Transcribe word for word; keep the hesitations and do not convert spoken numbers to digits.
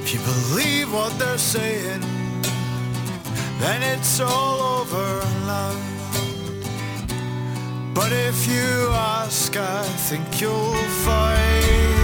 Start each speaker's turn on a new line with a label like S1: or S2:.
S1: If you believe what they're saying, then it's all over, love. But if you ask, I think you'll find